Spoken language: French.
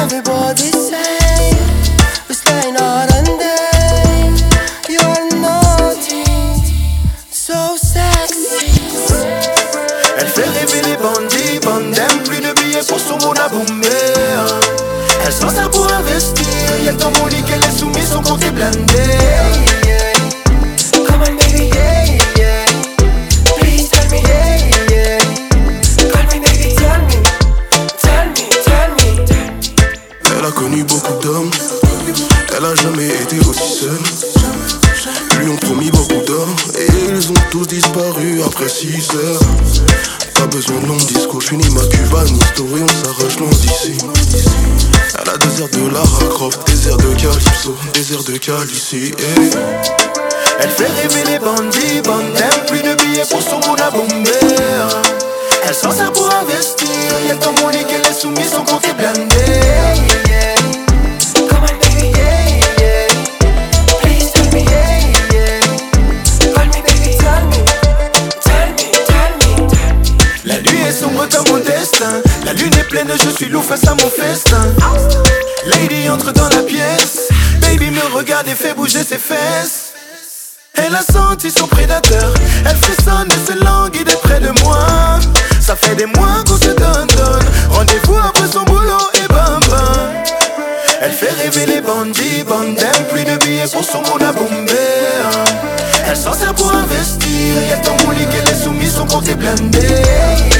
everybody say we're staying out and day. You're naughty, so sexy. Elle fait rêver les bandits, bandem. Plus de billets pour son monde à bomber. Elle s'en sert pour investir. Y'a le temps mon lit qu'elle est soumise, son compte est blindé. Come on baby, yeah, yeah. Please tell me, yeah, yeah. Call me baby, tell me, tell me, tell me, tell me. Elle a connu beaucoup d'hommes, elle a jamais été aussi seule. Lui ont promis beaucoup d'or et ils ont tous disparu après 6 heures. Pas besoin de long discours, je finis ma cuvaniste et on s'arrache loin d'ici. Elle a des airs de Lara Croft, des airs de Calypso, des airs de Calici. Elle fait rêver les bandits, bandem. Plus de billets pour son monde à bomber. Elle s'en sert pour investir. Y'a le temps mon lit qu'elle est soumise, son compte est blindé. Come on baby, yeah, yeah. Please tell me, yeah, yeah. Call me baby, tell me, tell me, tell me, tell me. La nuit est sombre comme mon destin. La lune est pleine, je suis lourd face à mon festin. Lady entre dans la pièce. Baby me regarde et fait bouger ses fesses. Elle a senti son prédateur. Elle frissonne et se languit d'être près de moi. Ça fait des mois qu'on se donne. Rendez-vous après son boulot et bam bam. Elle fait rêver les bandits, bandem. Plus de billets pour son monde à bomber. Elle s'en sert pour investir. Y'a ton lit qu'elle est soumise, son compte est blindé.